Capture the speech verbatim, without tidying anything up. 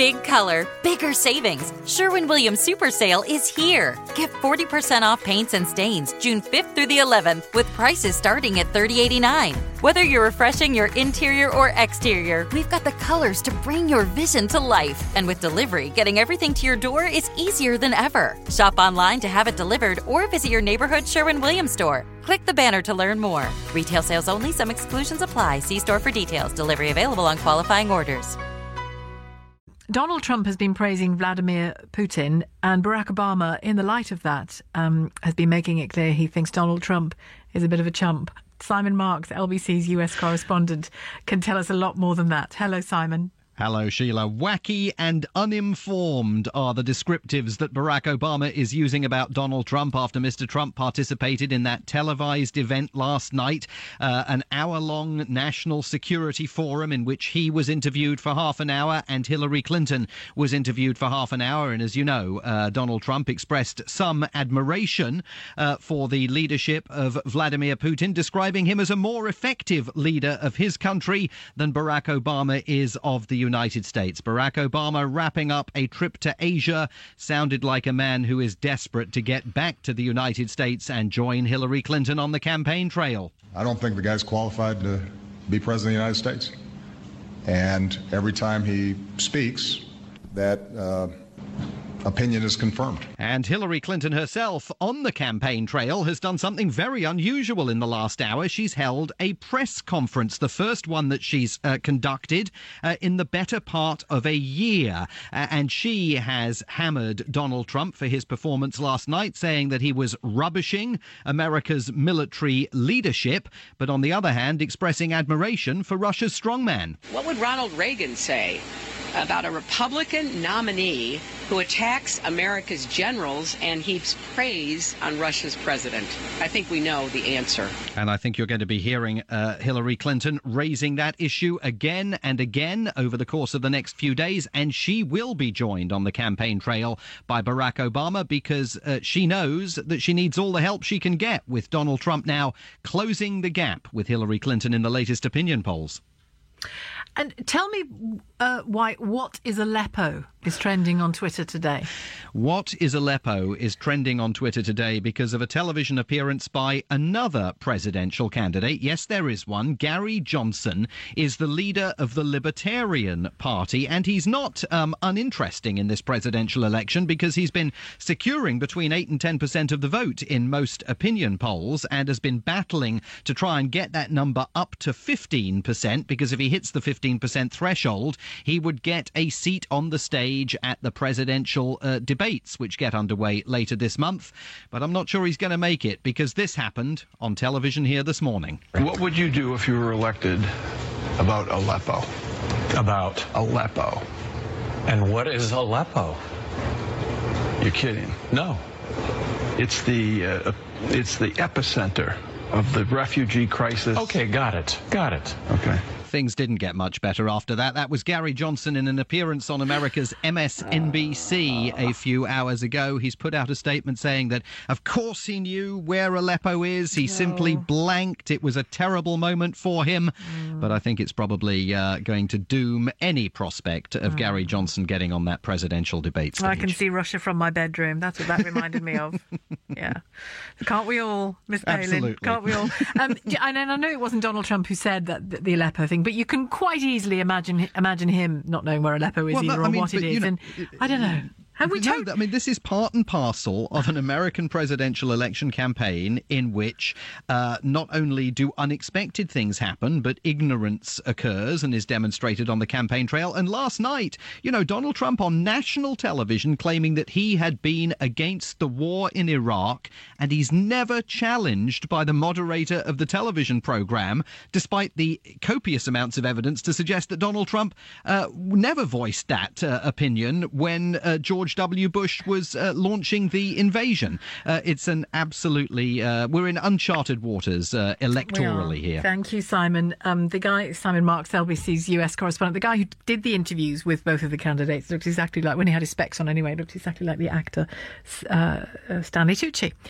Big color, bigger savings. Sherwin-Williams Super Sale is here. Get forty percent off paints and stains June fifth through the eleventh with prices starting at thirty dollars and eighty-nine cents. Whether you're refreshing your interior or exterior, we've got the colors to bring your vision to life. And with delivery, getting everything to your door is easier than ever. Shop online to have it delivered or visit your neighborhood Sherwin-Williams store. Click the banner to learn more. Retail sales only. Some exclusions apply. See store for details. Delivery available on qualifying orders. Donald Trump has been praising Vladimir Putin, and Barack Obama, in the light of that, um, has been making it clear he thinks Donald Trump is a bit of a chump. Simon Marks, L B C's U S correspondent, can tell us a lot more than that. Hello, Simon. Hello, Sheila. Wacky and uninformed are the descriptives that Barack Obama is using about Donald Trump after Mister Trump participated in that televised event last night, uh, an hour-long national security forum in which he was interviewed for half an hour and Hillary Clinton was interviewed for half an hour. And as you know, uh, Donald Trump expressed some admiration uh, for the leadership of Vladimir Putin, describing him as a more effective leader of his country than Barack Obama is of the United States. Barack Obama wrapping up a trip to Asia sounded like a man who is desperate to get back to the United States and join Hillary Clinton on the campaign trail. I don't think the guy's qualified to be president of the United States. And every time he speaks, that uh, opinion is confirmed. And Hillary Clinton herself on the campaign trail has done something very unusual in the last hour. She's held a press conference, the first one that she's uh, conducted uh, in the better part of a year. Uh, and she has hammered Donald Trump for his performance last night, saying that he was rubbishing America's military leadership, but on the other hand, expressing admiration for Russia's strongman. What would Ronald Reagan say about a Republican nominee who attacks America's generals and heaps praise on Russia's president? I think we know the answer. And I think you're going to be hearing uh, Hillary Clinton raising that issue again and again over the course of the next few days. And she will be joined on the campaign trail by Barack Obama because uh, she knows that she needs all the help she can get, with Donald Trump now closing the gap with Hillary Clinton in the latest opinion polls. And tell me uh, why What is Aleppo is trending on Twitter today. What is Aleppo is trending on Twitter today because of a television appearance by another presidential candidate. Yes, there is one. Gary Johnson is the leader of the Libertarian Party, and he's not um, uninteresting in this presidential election because he's been securing between eight and ten percent of the vote in most opinion polls and has been battling to try and get that number up to fifteen percent, because if he hits the fifteen percent threshold, he would get a seat on the stage at the presidential uh, debates, which get underway later this month. But I'm not sure he's going to make it, because this happened on television here this morning. What would you do if you were elected about Aleppo? About Aleppo. And what is Aleppo? You're kidding. No. It's the uh, it's the epicenter of the refugee crisis. Okay, got it. Got it. Okay. Things didn't get much better after that. That was Gary Johnson in an appearance on America's M S N B C a few hours ago. He's put out a statement saying that, of course, he knew where Aleppo is. He no. simply blanked. It was a terrible moment for him. Mm. But I think it's probably uh, going to doom any prospect of mm. Gary Johnson getting on that presidential debate stage. I can see Russia from my bedroom. That's what that reminded me of. Yeah. Can't we all, Miss Palin? Absolutely. Can't we all? Um, and I know it wasn't Donald Trump who said that the, the Aleppo thing, but you can quite easily imagine imagine him not knowing where Aleppo is well, either, no, or I mean, what it is. You know, and I don't know. Have we no, told- I mean, this is part and parcel of an American presidential election campaign in which uh, not only do unexpected things happen, but ignorance occurs and is demonstrated on the campaign trail. And last night, you know, Donald Trump on national television claiming that he had been against the war in Iraq, and he's never challenged by the moderator of the television program, despite the copious amounts of evidence to suggest that Donald Trump uh, never voiced that uh, opinion when uh, George W. Bush was uh, launching the invasion. Uh, it's an absolutely... Uh, we're in uncharted waters uh, electorally here. Thank you, Simon. Um, the guy, Simon Marks, L B C's U S correspondent, the guy who did the interviews with both of the candidates, looked exactly like, when he had his specs on anyway, looked exactly like the actor uh, uh, Stanley Tucci.